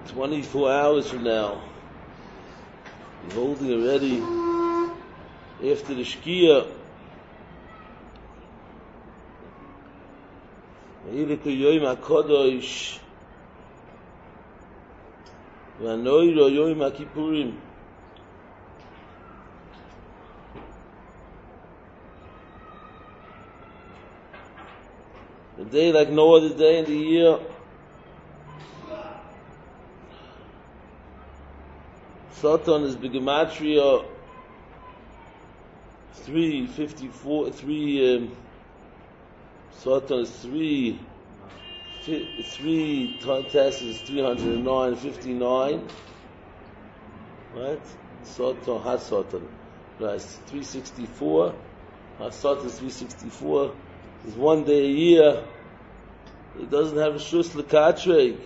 24 hours from now, we're holding already after the Shkia. Vayilek Yom HaKadosh V'anoiro Yom HaKippurim. A day like no other day in the year. Satan is Begematria 354. Satan is 3 times is 309, 59. Right? Satan has Satan. Right? 364. Has Satan is 364. There's one day a year. It doesn't have a shus l'katreg.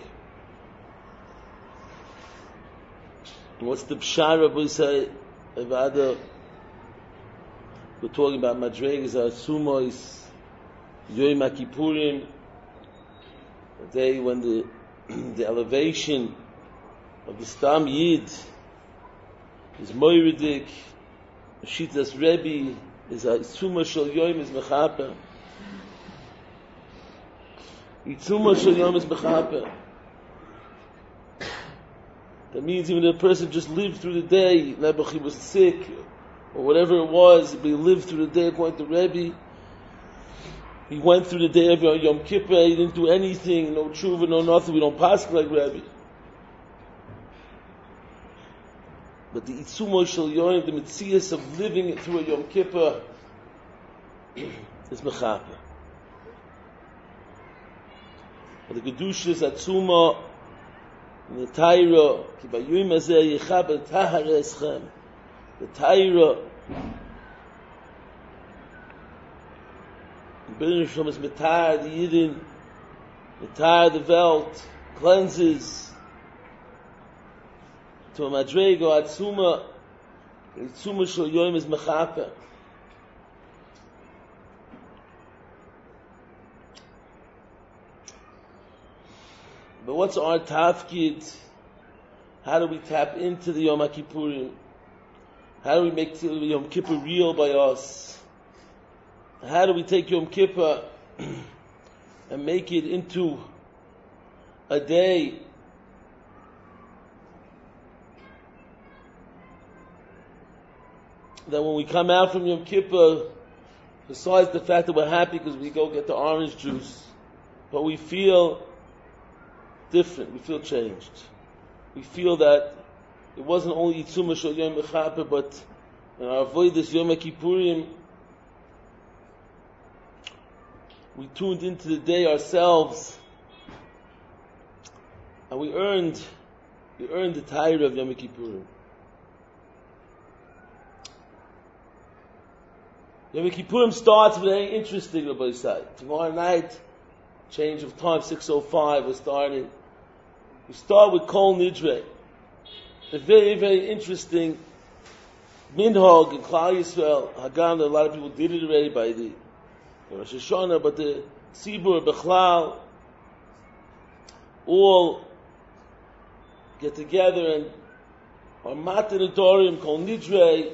What's the pshara we say about we're talking about madregas, sumos, Yom HaKippurim, the day when the elevation of the Stam Yid is moiridik, Shitas Rebbe is a suma shel Yom is mechaper. Itzuma shel Yom is mechaper. That means even if a person just lived through the day, maybe he was sick, or whatever it was, but he lived through the day according to Rebbe. He went through the day of Yom Kippur, he didn't do anything, no tshuva, no nothing, we don't pass like Rebbe. But the Itzuma shel Yom, the mitzias of living through a Yom Kippur, is mechaper. The Kedusha is Atzuma, the Taira, ki bayom hazeh yichaber tahara eschem. The Taira, the B'nai Shalom is metar the Yidin, metar the Welt, cleanses to a madrego Atzuma. The Atzuma shel Yom is mechaper. But what's our tafkid? How do we tap into the Yom HaKippurim? How do we make Yom Kippur real by us? How do we take Yom Kippur and make it into a day that when we come out from Yom Kippur, besides the fact that we're happy because we go get the orange juice, but we feel different, we feel changed. We feel that it wasn't only Yitzuma Shel Yom Mechaper, but in our avodas Yom HaKippurim, we tuned into the day ourselves, and we earned the Torah of Yom HaKippurim. Yom HaKippurim starts very interesting, Rabbi Say. Tomorrow night, change of time, 6:05, we're starting. We start with Kol Nidre. A very, very interesting minhag in Klal Yisrael. Hagam, a lot of people did it already by the Rosh Hashanah, but the Tzibur, Bechlal, all get together and are matin adorim, Kol Nidre.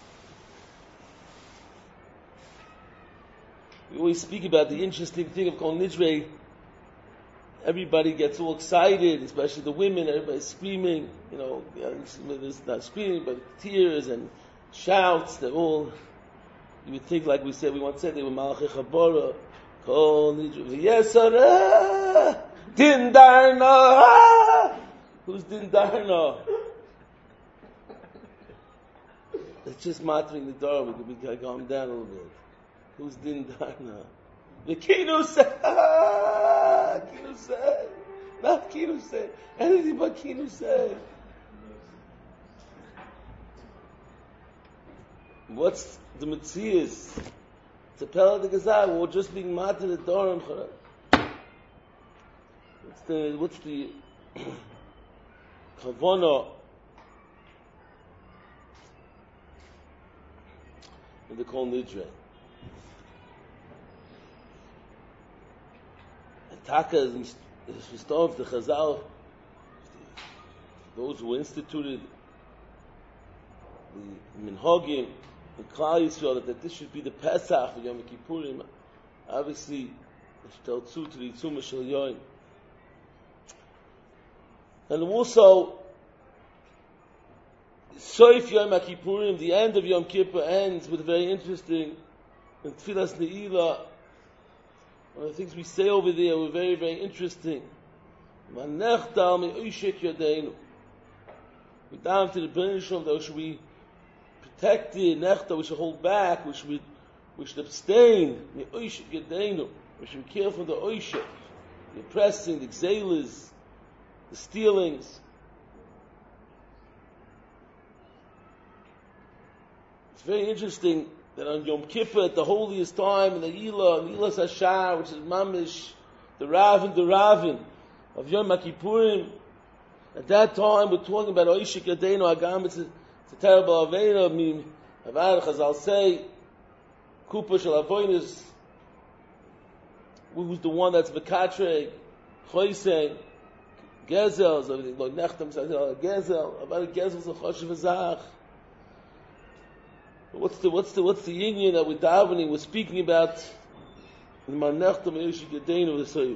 We always speak about the interesting thing of Kol Nidre. Everybody gets all excited, especially the women, everybody's screaming, it's not screaming, but tears and shouts, they're all, you would think, like we once said, they were Malachei Chabora, Kol Nidre, Yesara, Din Darna, who's Din Darna? It's just mattering the door, we could calm down a little bit. Who's Din Darna? The Kinusay, not Kinusay, anything but Kinusay. What's the Metzias? It's a Pella de Gazar, we're just being mad to the door. What's the Kavana in the Kol Nidre? Taka is restored the Chazal. those who instituted the minhagim in Klal Yisrael, that this should be the Pesach for Yom Kippurim. Obviously, to the Tzuma Shel Yoim. And also, Soif Yom Kippurim, the end of Yom Kippur, ends with a very interesting, in Tfilas Ne'ilah, one of the things we say over there were very, very interesting. Manechtal me'oshek yadeinu. We down to the B'nai that should be protected, nechta, we should hold back, we should abstain, me'oshek yadeinu. We should be careful of the oishek, the oppressing, the xelas, the stealings. It's very interesting that on Yom Kippur, at the holiest time, in the Ilas Hashar, which is Mamish, the Ravin of Yom Kippurim, at that time we're talking about Oishik Yadeinu Agam. It's a terrible Aveda. I mean, Avad Chazal say, Kupa Shel Avoinus, who's the one that's Vekatre, Choyse, Gezel, so like Nechtam says, Gezel, Avad Gezel's a Choshev Azach. What's the union that we're davening, we're speaking about in Manechtam Yoshik Yadeinu the Seif?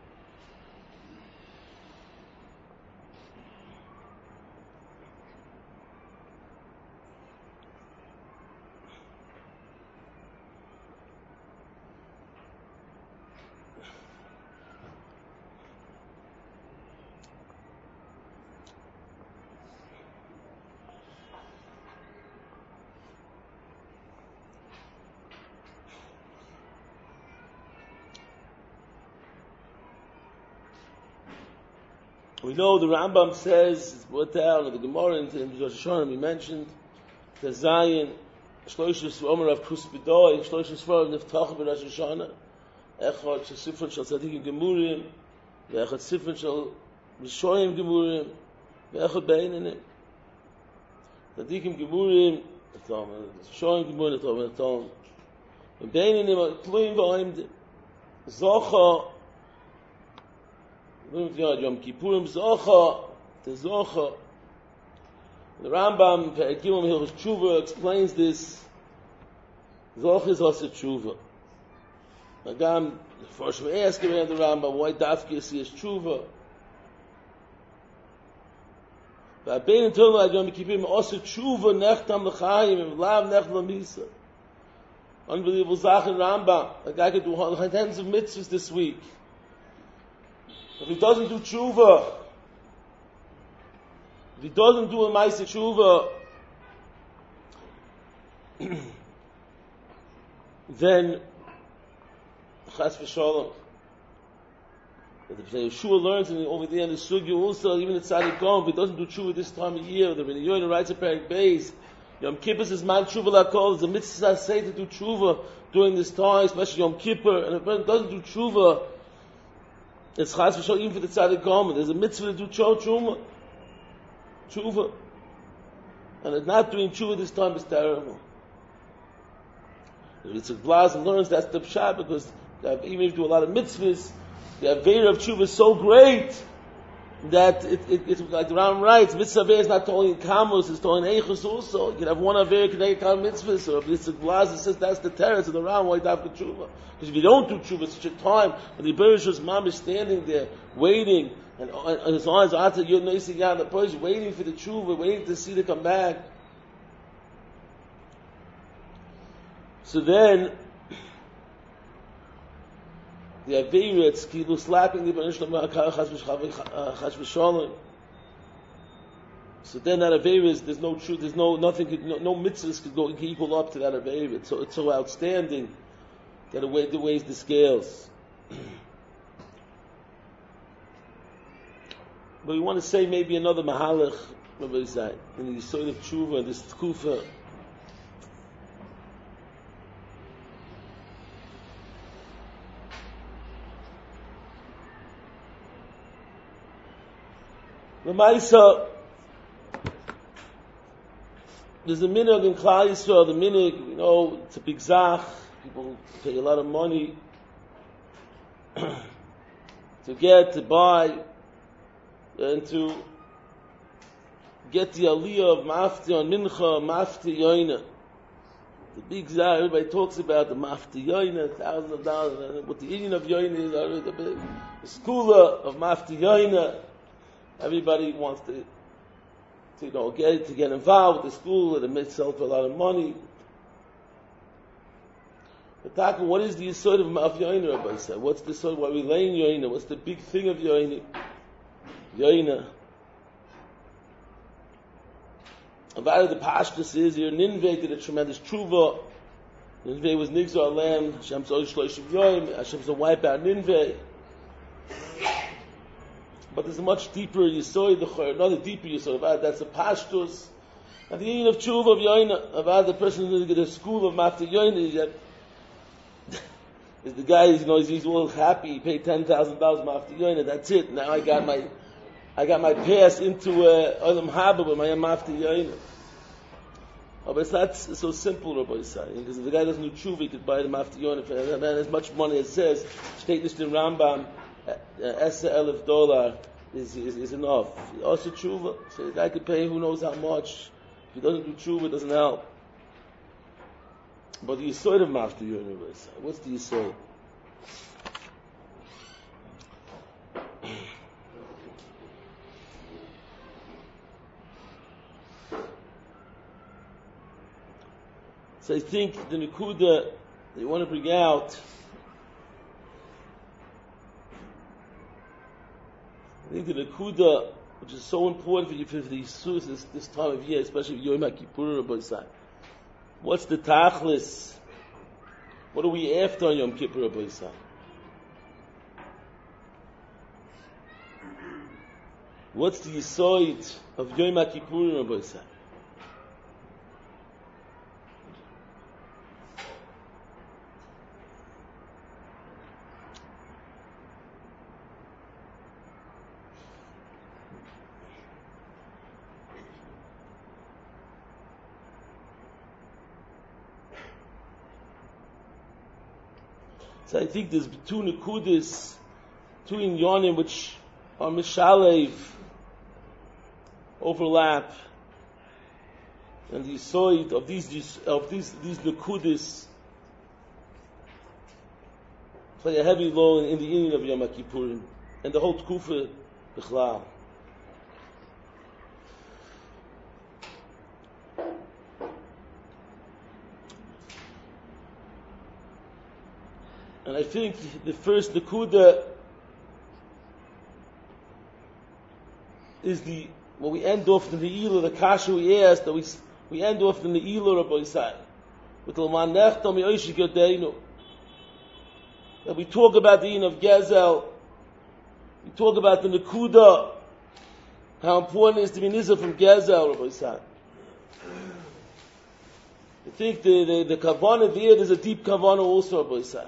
We know the Rambam says, it's brought down, or the Gemara in Rosh Hashanah, we mentioned, the Zayin, Shloshis Omer of Kuspidoi, Shloshis Svarim Niftach Rosh Hashanah, Echad Sifron Shal Tzadikim Gemurim, Echad Sifron Shal Rishoyim Gemurim, Echad Beinanim. Tzadikim Gemurim, Rishoyim Gemurim, Beinanim, Tluim V'Oimdim, Zocha, Yom Kippurim Zocha, the Zocha. The Rambam, Perikimim Hilchos Tshuva, explains this. Zocha is also Tshuva. Agam, first we ask around the Rambam, why Dafki is Tshuva? But Bein Tova Yom Kippurim also Tshuva Nechtam L'Chaim and Lav Nechtam L'Misa. Unbelievable Zach in Rambam. A guy could do tens of mitzvahs this week. If he doesn't do tshuva, if he doesn't do a ma'aseh tshuva, then chas v'shalom. But if Yeshua learns and over there in the sugya also, even the tzaddik gom, if he doesn't do tshuva this time of year, the Rebbe Yoina writes a parak base. Yom Kippur says man tshuva lakol. There's a mitzvah say to do tshuva during this time, especially Yom Kippur. And if a person doesn't do tshuva, it's chas v'shalom even for the tzaddik gom. There's a mitzvah to do tshuva. And not doing tshuva this time is terrible. If it's a blaz and learns that's the pshat, because even if you do a lot of mitzvahs, the avera of tshuva is so great that it's like the Ram writes, mitzvah avera is not only in kamos, it's only in eichus also. You can have one avera connected to mitzvahs, so if it's a blaz, it says that's the terror of the Ram, why dafka tshuva? Because if you don't do tshuva, it's such a time when the Bereshus Mam is standing there, waiting, and his eyes are out to you, the person waiting for the tshuva, waiting to see to come back. So then, the Aveira, it's kilu slapping the Banishlam Chas V'Shalom. So then that Aveira is, there's no truth, there's no mitzvahs can equal up to that Aveira. It's so outstanding that it weighs the scales. But we want to say maybe another Mahalach, Rabbi Zay, in the Yisod of Tshuva, this Tkufa. The Maisa, there's a minhag in Klal Yisrael. The minhag, it's a big zach. People pay a lot of money to buy, and to get the aliyah of mafti on mincha, mafti yoina. The big zar, everybody talks about the mafti yoina, thousands of dollars. What the union of yoina is, the school of mafti yoina. Everybody wants to get involved with the school, and it sell for a lot of money. But what is the yesod of yoina, Rabbi said? What's the yesod? Why we laying yoina? What's the big thing of yoina? Yoina. About the pashtus is your Ninveh did a tremendous tshuva. Ninveh was nigzar lamb. Hashem's oish loishim yoim. Hashem's a wipe out Ninveh. But there's a much deeper yesod, another deeper yesod. About that's the pashtus. And the union of tshuva of yoina. About the person who's going to get a school of mafta yoina is the guy. He's all happy. He paid $10,000 mafta yoina. That's it. Now I got my pass into Olam Haba with my mafta yoina. Oh, but it's not so simple, Rabbi Yisai. Because if the guy doesn't do tshuva, he could buy the mafta yoina for as much money as it says. State this in Rambam, $10,000 is enough. Also tshuva, so the guy could pay who knows how much. If he doesn't do tshuva, it doesn't help. But the yesod of mafta yoina, Rabbi Yisai. What's the yesod? So I think the nekuda that you want to bring out, I think the nekuda, which is so important for you for the Yisus this time of year, especially Yom HaKippur, Rabbi Yisai. What's the tachlis? What are we after on Yom Kippur, Rabbi Yisai? What's the yesod of Yom HaKippur, Rabbi Yisai? So I think there's two nekudis, two inyanim which are mishalev, overlap, and the yesod of these nekudis play a heavy role in the union of Yom Kippur and the whole tkufa bichlal. And I think the first nekuda is when we end off in the Eilah, the kasha we asked, that we end off in the Eilah, Rabbi Yisai, with L'man nechtam yoshik yodeinu. That we talk about the Yin of Gezel, we talk about the nekuda, how important it is to be nizah from Gezel, Rabbi Yisai. I think the kavanah there's a deep kavanah also, Rabbi Yisai.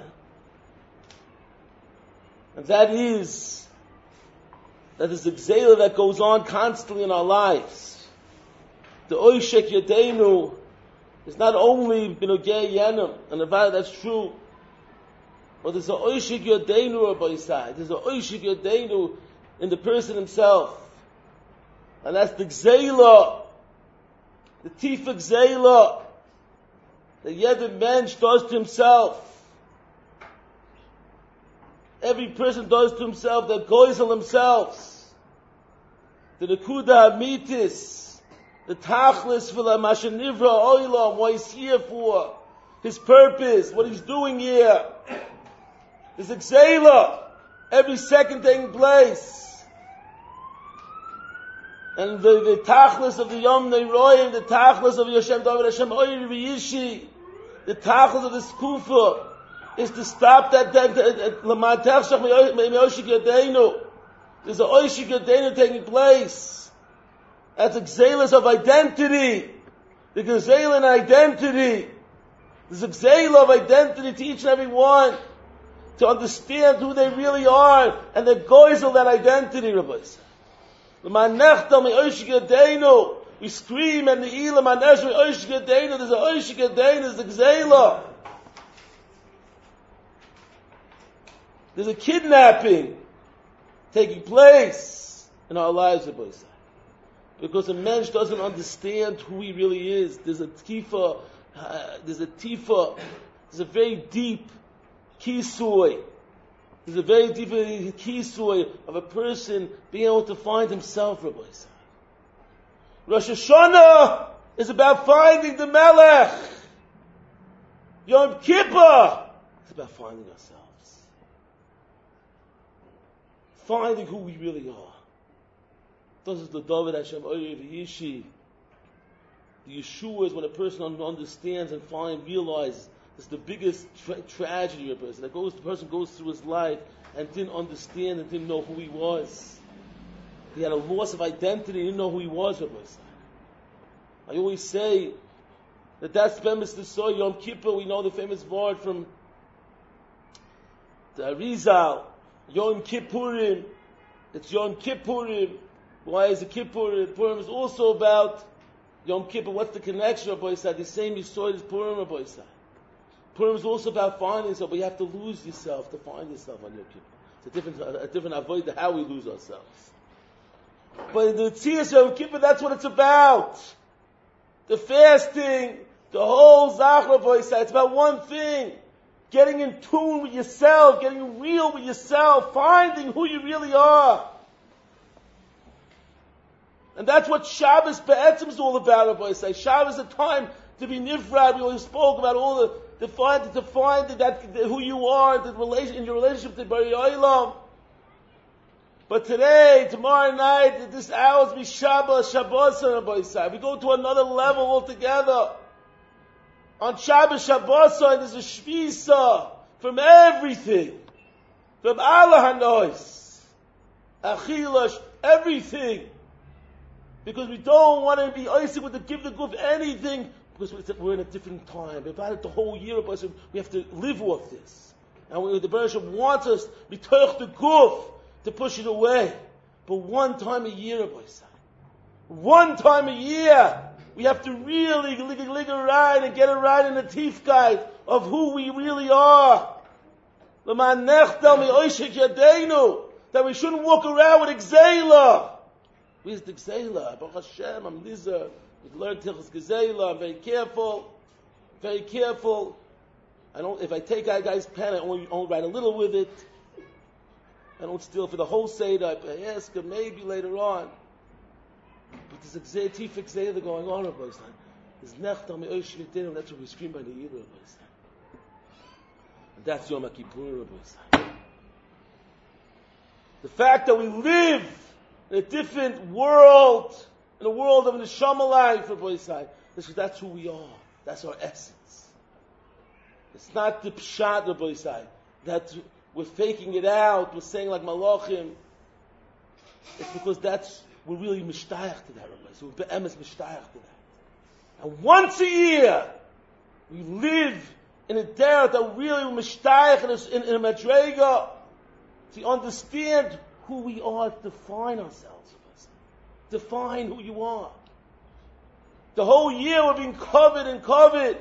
And that is there's a gzeila that goes on constantly in our lives. The oishek yadeinu is not only b'nogei yenim, and about that's true, but there's a oishek yadeinu, Rabbi Yisai. There's a oishek yadeinu in the person himself, and that's the gzeila, the tifa gzeila that yeder mensch does to himself. Every person does to himself, that goes on themselves. The nekuda hamitis, the tachlis for the mashanivra oilam, what he's here for, his purpose, what he's doing here. There's a gzeila, every second taking place. And the tachlis of the Yom Neiroyim, the tachlis of Yoshem David Hashem Oyer V'Yishi, the tachlis of the Skufa, is to stop that L'man tefshach me'oshik yadeinu. There's a oshik yadeinu taking place. That's a gzeilus of identity. The gzeil in identity. There's a gzeil of identity to each and every one, to understand who they really are, and the goys of that identity, Rabbi. L'man nechtam me'oshik yadeinu. We scream and the ilah man esh me'oshik yadeinu. There's a oshik yadeinu. There's a gzeila. There's a kidnapping taking place in our lives, Rabbi Yisai. Because a mensch doesn't understand who he really is. There's a there's a very deep kisui. There's a very deep kisui of a person being able to find himself, Rabbi Yisrael. Rosh Hashanah is about finding the Melech. Yom Kippur is about finding ourselves. Finding who we really are. This is the David Hashem Oyev Yishi. The Yeshua is when a person understands and realizes it's the biggest tragedy of a person. The person goes through his life and didn't understand and didn't know who he was. He had a loss of identity, he didn't know who he was. I always say that that's famous to say Yom Kippur. We know the famous word from the Arizal, Yom Kippurim. It's Yom Kippurim. Why is it Kippur? Purim is also about Yom Kippur. What's the connection, Rabbi Yisrael? The same you saw is Purim, Rabbi Yisrael. Purim is also about finding yourself, but you have to lose yourself to find yourself on Yom Kippur. It's a different avoid how we lose ourselves. But in the Tzias Yom Kippur, that's what it's about. The fasting, the whole Zach, Rabbi Yisrael, it's about one thing. Getting in tune with yourself, getting real with yourself, finding who you really are. And that's what Shabbos Be'etzim is all about, Rabbi Yisrael. Shabbos is a time to be nifrad. We always spoke about all to find that who you are, in your relationship to Bari Olam. But today, tomorrow night, at this hour, be Shabbos, Rabbi Yisrael. We go to another level altogether. On Shabbos, there's a shvisa from everything. From Allah Hanois. Achilash, everything. Because we don't want to be icy with the give the goof anything, because we're in a different time. We've had it the whole year, but we have to live off this. And the Bereshit wants us, we touch the goof, to push it away. But one time a year, one time a year, we have to really lick a ride and get a ride in the teeth guide of who we really are. That we shouldn't walk around with Xela. Where's the Gzeila? Baruch Hashem, I'm Lizer. We've learned Tilchus Gzeila. I'm very careful. Very careful. If I take a guy's pen, I only write a little with it. I don't steal for the whole Seder. I ask him maybe later on. But there's a Tifik Gzeila going on, Rabbi Yisrael. There's Nechtam Me'osh Yiterim. That's what we scream by the Yidra, Rabbi Yisrael. And that's Yom Kippur, Rabbi Yisrael. The fact that we live in a different world, in a world of neshama life, Rabbi Yisrael, that's who we are. That's our essence. It's not the pshat, Rabbi Yisrael, that we're faking it out, we're saying like malachim. It's because we're really mishtayach to that, Rabbi Yisrael. We're be'emes mishtayach to that. And once a year, we live in a derech that really we're mishtayach in a madrega, to understand who we are, define ourselves. Define who you are. The whole year we're being covered and covered.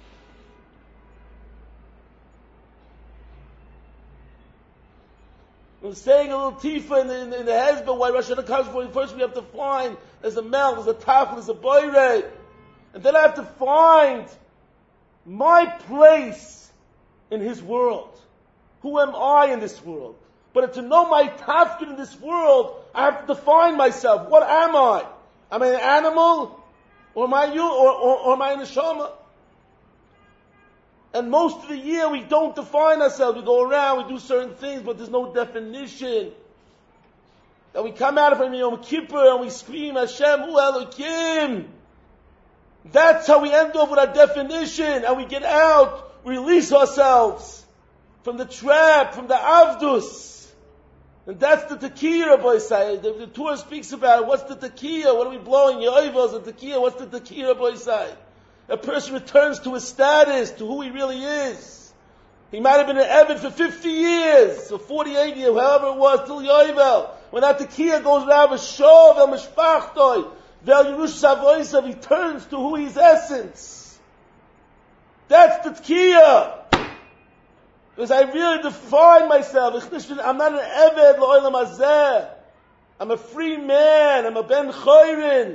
We're saying a little tifa in the hezbollah why Rosh Hashanah comes for. First we have to find there's a mel, there's a tafel, there's a boire. And then I have to find my place in His world. Who am I in this world? But to know my tafkid in this world, I have to define myself. What am I? Am I an animal? Or am I you? Or am I a neshama? And most of the year we don't define ourselves. We go around, we do certain things, but there's no definition. That we come out of Yom Kippur and we scream, Hashem, Hu Elokim. That's how we end up with our definition. And we get out, we release ourselves from the trap, from the avdus. And that's the tekiah, Rabbi Yisrael. The Torah speaks about it. What's the tekiah? What are we blowing? Yoivos and tekiah. What's the tekiah, Rabbi Yisrael? A person returns to his status, to who he really is. He might have been an Eved for 50 years, or 48 years, however it was, till Yovel. When that tekiah goes around with Shov, El Mishpachtoi, Vel Yerush Savoisav, he turns to who his essence. That's the tekiah. Because I really define myself. I'm not an Eved L'Olam Hazeh. I'm a free man. I'm a ben chayrin.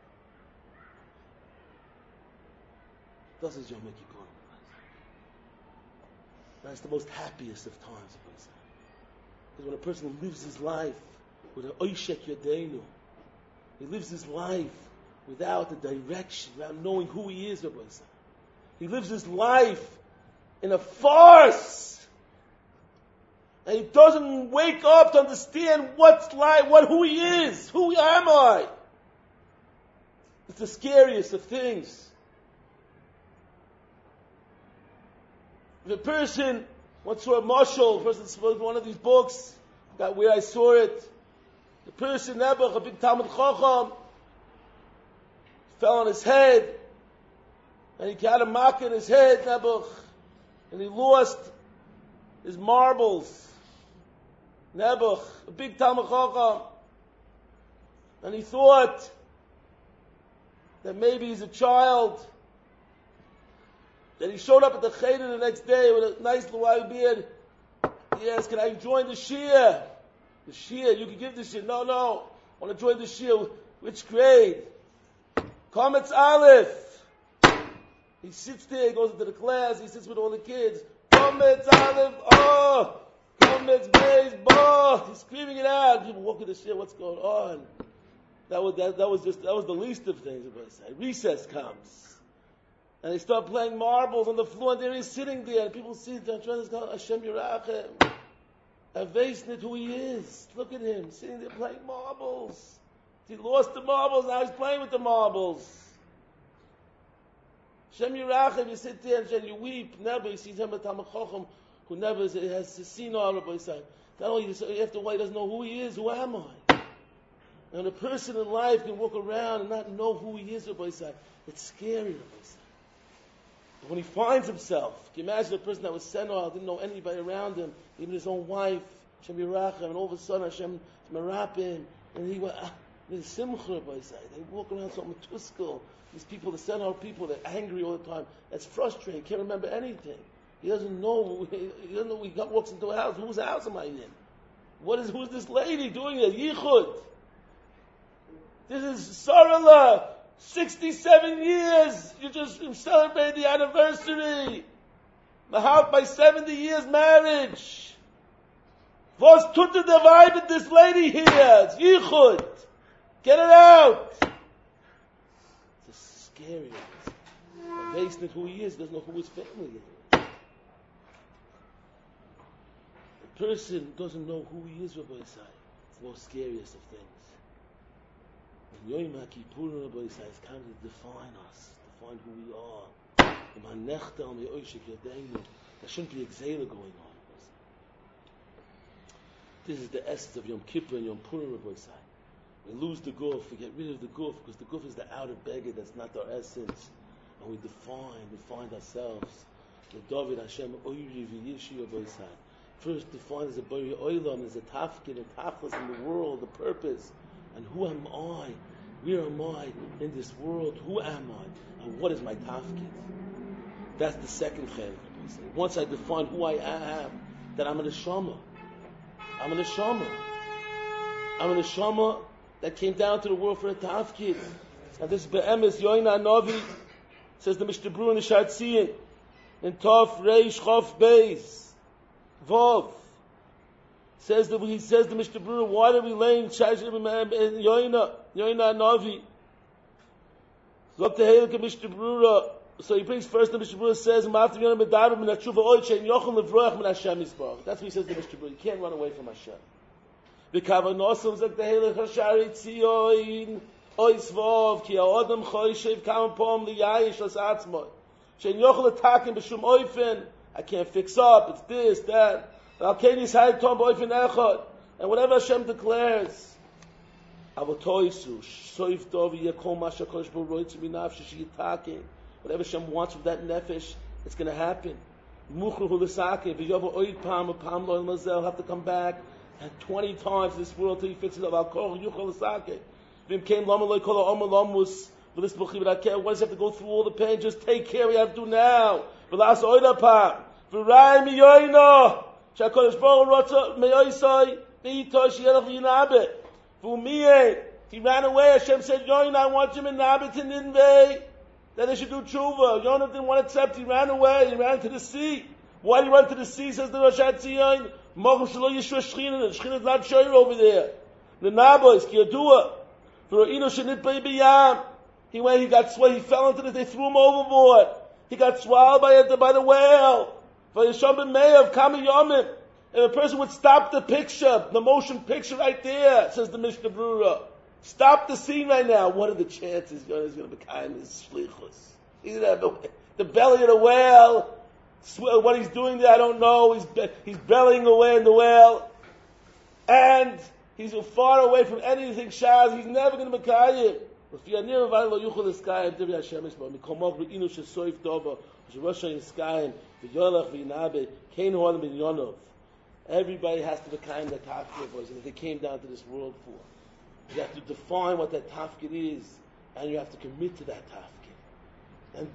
Das ist Yom Kippur. That's the most happiest of times. Because when a person lives his life with an oishek yadeinu, he lives his life without a direction, without knowing who he is. He lives his life in a farce. And he doesn't wake up to understand what's life, who he is. Who am I? It's the scariest of things. If a person once saw a mashal, a person spoke one of these books, got where I saw it. The person, Nebuch, a big Talmud Chacham, fell on his head, and he had a mark in his head, Nebuch, and he lost his marbles. Nebuch, a big Talmud Chacham, and he thought that maybe he's a child. Then he showed up at the cheder the next day with a nice little white beard. He asked, can I join the Shia? The Shia, you can give the Shia. No, I want to join the Shia. Which grade? Kometz Aleph. He sits there, he goes into the class, he sits with all the kids. Kometz Aleph, oh! Kometz Beis, bo! He's screaming it out. People walk in the Shia, what's going on? That was the least of things. Recess comes. And they start playing marbles on the floor, and there he's sitting there, and people see Hashem Yerachem. Avesnit who he is. Look at him, sitting there playing marbles. He lost the marbles, now he's playing with the marbles. Hashem Yerachem, you sit there and you weep. Never, you see him at Talmud Chacham, who never has seen our Rabbi Yisrael. Not only after a while, he doesn't know who he is, who am I? And a person in life can walk around and not know who he is, Rabbi Yisrael. It's scary, Rabbi Yisrael. But when he finds himself, can you imagine a person that was senor, didn't know anybody around him, even his own wife, Hashem Yerachem, and all of a sudden Hashem Merapim, and he went, Simcha, they walk around so matuskal. These people, the senor people, they're angry all the time. That's frustrating. He can't remember anything. He doesn't know. He walks into a house. Whose house am I in? Who's this lady doing it? Yichud. This is Sarala. 67 years, you just celebrate the anniversary. My 70 years marriage. Was tut the vibe with this lady here? It's Yichud. Get it out. It's scary. Based on who he is, doesn't know who his family is. The person doesn't know who he is, Rabbi Yisai. It's the most scariest of things. And Yom Kippur, Rabbi Yisai, is kind of define us, define who we are. There shouldn't be exile going on. This is the essence of Yom Kippur and Yom Purim, Rabbi Yisai. We lose the guf, we get rid of the guf, because the guf is the outer beggar, that's not our essence. And we find ourselves. The David Hashem, Oyri v'yishi, Rabbi Yisai. First defined as a Bari Oilam, as a tafkid, and tachlis in the world, the purpose. And who am I? Where am I in this world? Who am I? And what is my tafkid? That's the second chelik. Once I define who I am, that I'm an neshama. I'm an neshama that came down to the world for a tafkid. And this be'emes Yoina Navi says the Mishnah Berurah in the Shatziyin in Tov Reish Chof Beis Vov says that he says the Mishnah Berurah, why are we laying Yoina Navi? Look the Heilig of Mishnah Berurah. So he brings first the Mishnah Berurah says, that's what he says the Mishnah Berurah. You can't run away from Hashem. The Kavanosam zek the Heilig Hashari Tzion Oisvov Ki Ha'odam Choyshev Kam Pom Liyayish As Atzmoy Shein Yochel Atakim B'Shum Oifen. I can't fix up. It's this, that. And whatever Hashem declares, whatever Hashem wants from that nefesh, it's going to happen. He'll have to come back and 20 times this world till he fixes it up. Why does he have to go through all the pain? Just take care. We have to do now. He ran away. Hashem said, Yonah, I want you in Nabit and Ninveh. That they should do tshuva. Yonah didn't want to accept. He ran away. He ran to the sea. Why did he run to the sea? Says the Rosh HaTzion. Mochum shelo yishua shchina. The shchina is not sure over there. The Nabo is kiyadua. V'ro'inu shenit b'ei b'yam. He fell into this. They threw him overboard. He got swallowed by the whale. V'yisham b'meyav kama yomim. If a person would stop the picture, the motion picture right there, says the Mishnah Brura. Stop the scene right now. What are the chances Yonah is going to become his shlichus? The belly of the whale. What he's doing there, I don't know. He's bellying away in the whale. And he's far away from anything shaz. He's never going to become it. Everybody has to be kind of tafkid that they came down to this world for. You have to define what that tafkid is, and you have to commit to that tafkid. And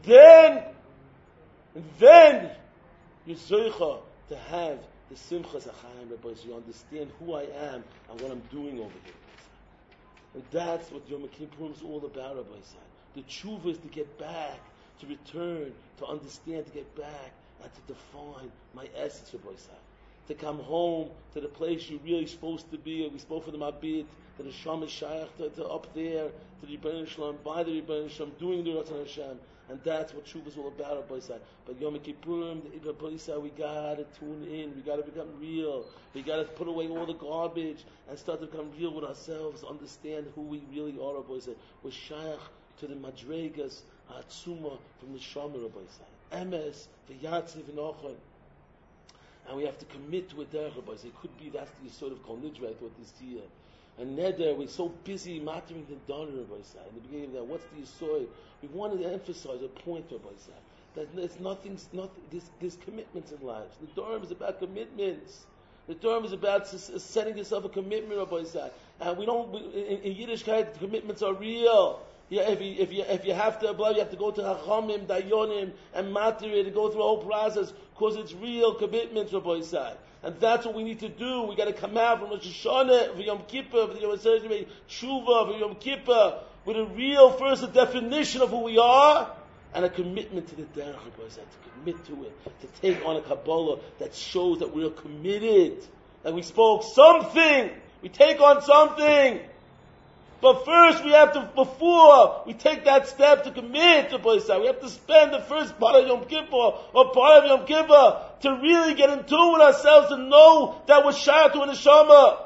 then you're zoicha to have the simchas achayim, Rabbi, so you understand who I am and what I'm doing over here. And that's what Yom Kippur is all about, Rabbi. The tshuva is to get back, to return, to understand, to get back, and to define my essence, Rabbi. To come home to the place you're really supposed to be. We spoke for the Mabit, to the Sham Shayach, to up there, to the Rebbeinu Shalom, by the Rebbeinu Shalom, doing the Ratzon Hashem. And that's what Tshuva is all about, Rabbi Yisai. But Yom Kippurim, Rabbi Yisai, we got to tune in, we got to become real, we got to put away all the garbage and start to become real with ourselves, understand who we really are, Rabbi Yisai. We're Shayach to the Madregas, Atzuma, from the Shama, Rabbi Yisai. Emes, V'yatzi, V'nochon. And we have to commit to a derech, Rabbi. It could be that's the sort of Kol Nidra, I thought this year. And Neder, we're so busy mattering the Donner, Rabbi. In the beginning of that, what's the Yisoid? We wanted to emphasize a point, Rabbi. That there's commitments in life. The Durham is about commitments. The Durham is about setting yourself a commitment, Rabbi. And in Yiddishkeit, commitments are real. Yeah, if you have to apply, you have to go to Hachamim, Dayonim, and Matri to go through the whole process, because it's real commitments, Rabbi Yisai. And that's what we need to do. We got to come out from Rosh Hashanah, for Yom Kippur, for Yom Tshuva, for Yom Kippur, with a real first a definition of who we are, and a commitment to the derech, Rabbi Yisai, to commit to it, to take on a Kabbalah that shows that we're committed, that we spoke something, we take on something. But first we have to, before we take that step to commit to Pesach, we have to spend the first part of Yom Kippur, or part of Yom Kippur, to really get in tune with ourselves and know that we're shayach to a neshama.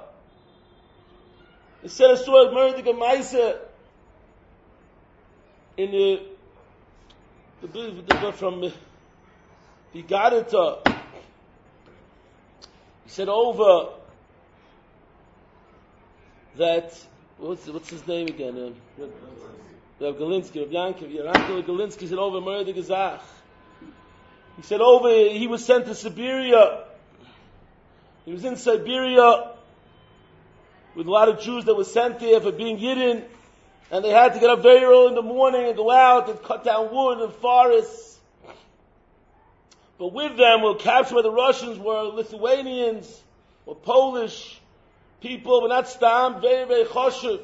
It said a story of Murder Gemaisa in the from the Gadita. He said over that. What's his name again? Rav Galinsky, Rav Yankiv. Rav Galinsky said over Murder Gezach. He said he was sent to Siberia. He was in Siberia with a lot of Jews that were sent there for being Yidden, and they had to get up very early in the morning and go out and cut down wood in forests. But with them were captured by the Russians were Lithuanians or Polish people, but not Stam, very, very choshev.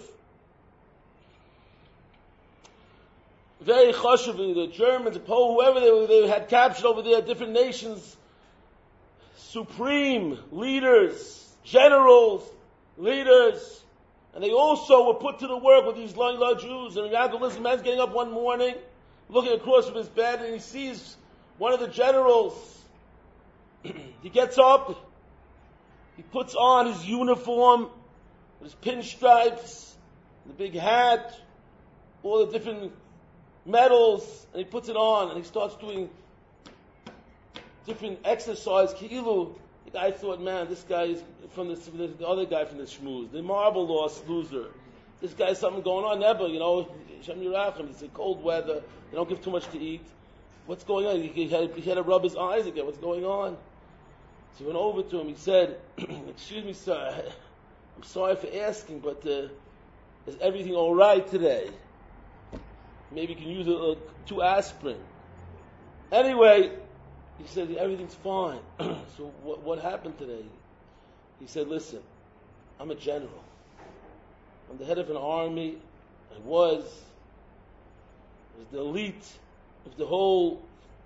Very choshev, the Germans, the Poles, whoever they had captured over there, different nations, supreme leaders, generals, leaders, and they also were put to the work with these long Jews. And Yaakov, listen, man's getting up one morning, looking across from his bed, and he sees one of the generals. He gets up, he puts on his uniform, with his pinstripes, the big hat, all the different medals, and he puts it on, and he starts doing different exercise. Ki'ilu, the guy thought, man, this guy is from the other guy from the shmooze, the marble loser. This guy's something going on. Never, Shem Yerachim, it's cold weather, they don't give too much to eat. What's going on? He had to rub his eyes again. What's going on? So he went over to him. He said, excuse me, sir, I'm sorry for asking, but is everything all right today? Maybe you can use 2 aspirin. Anyway, he said, everything's fine. So what happened today? He said, listen, I'm a general. I'm the head of an army. I was the elite of the whole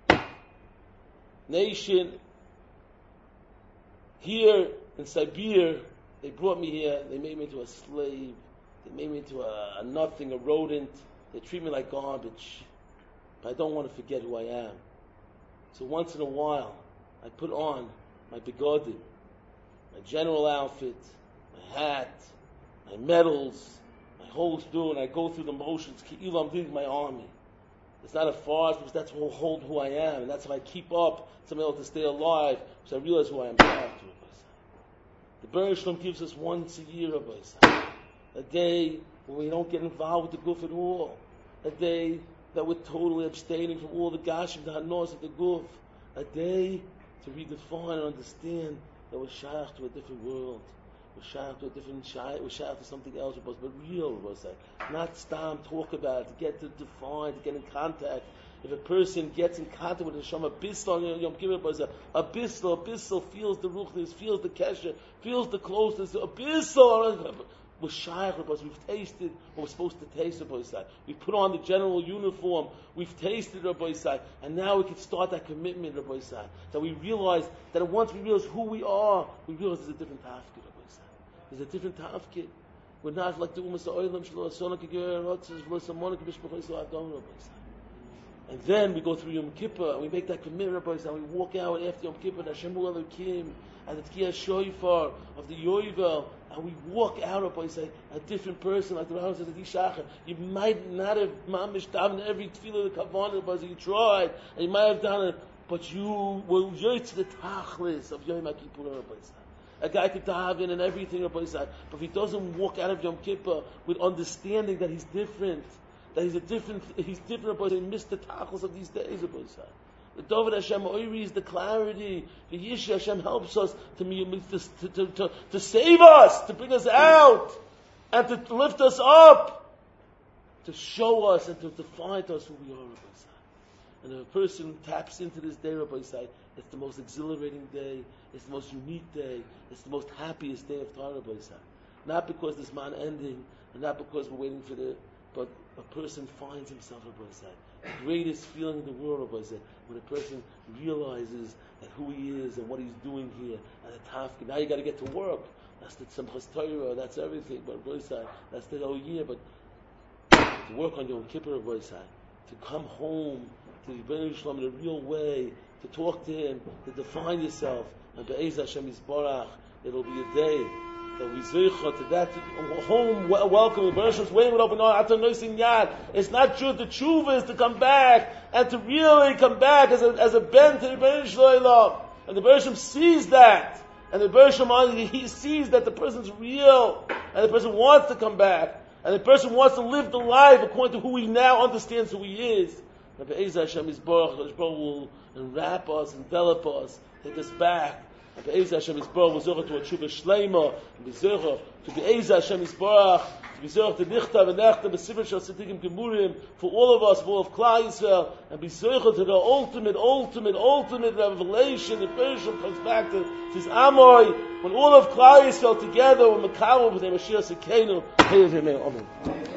nation. Here in Siberia, they brought me here. They made me into a slave. They made me into a nothing, a rodent. They treat me like garbage. But I don't want to forget who I am. So once in a while, I put on my begodim, my general outfit, my hat, my medals, my whole spiel, and I go through the motions. Ki'ilu, I'm leading my army. It's not a farce, because that's who I am, and that's how I keep up to be able to stay alive, because I realize who I am. The Baruch Shalom gives us once a year, a day when we don't get involved with the guf at all, a day that we're totally abstaining from all the gashim, the hanos of the guf, a day to redefine and understand that we're shaykh to a different world. We're shaykh to a different shaykh, we're shaykh to something else, but real, not stam, talk about it, to get to define, to get in contact. If a person gets in contact with Hashem, a bissel, Yom Kippur, a bissel feels the ruchnis, feels the kesher, feels the closeness, a bissel. We're shaykh, we've tasted what we're supposed to taste, we put on the general uniform, we've tasted, and now we can start that commitment, that we realize that once we realize who we are, we realize there's a different tafkid, there's a different tafkid. We're not like the Umas Ha'olam Shelo Asona K'Ger Rotzes V'lo Samona K'Mishpachos Adon. And then we go through Yom Kippur and we make that commitment, and we walk out after Yom Kippur, Hashem Elokim, and the Tkiyah Shoifar of the Yovel, and we walk out a different person, like the Rambam says, you might not have mamish davened every tefillah of the kavanah, but you tried, and you might have done it, but you will yoy to the tachlis of Yom Kippur. A guy could daven and everything, but if he doesn't walk out of Yom Kippur with understanding that he's different, that he's different, but he missed the tachlis of these days, the David Hashem Oiri is the clarity. The Yisha Hashem helps us to save us, to bring us out, and to lift us up, to show us and to define to us who we are, Rabbi Isai. And if a person taps into this day, Rabbi Isai, it's the most exhilarating day, it's the most unique day, it's the most happiest day of Torah, Rabbi Isai. Not because this man ending, and not because we're waiting for but a person finds himself, Rabbi Isai. The greatest feeling in the world, Rabbi Isai, when a person realizes that who he is and what he's doing here, and the tafkid. Now you got to get to work. That's the Simchas Torah, that's everything. But Rabbi Isai, that's the whole year. But to work on Yom Kippur, Rabbi Isai, to come home to the Rebbeinu Shalom in a real way, to talk to him, to define yourself, and Be'ez Hashem Yisbarach, it'll be a day that we zeicha to that home welcome. The Baruch Hashem's waiting with open arms. It's not true. The tshuva is to come back and to really come back as a ben to the Rebbeinu Shalom. And the Baruch Hashem sees that, and the Baruch Hashem he sees that the person's real, and the person wants to come back, and the person wants to live the life according to who he now understands who he is. And Be'ez Hashem Yisbarach, Hashem will enwrap us, envelop us, take us back. And Be'ez Hashem Yisbarach will zurach to a tshuva shleima, and be zurach to Be'ez Hashem Yisbarach, to be zurach to nichtav and nechtav b'sifr shel tzaddikim gemurim for all of us, for all of Klal Yisrael, and be zurach to the ultimate revelation. The Bereshit comes back to his Amoy when all of Klal Yisrael together, when Mekabel with Mashiach Sekenu, Amen.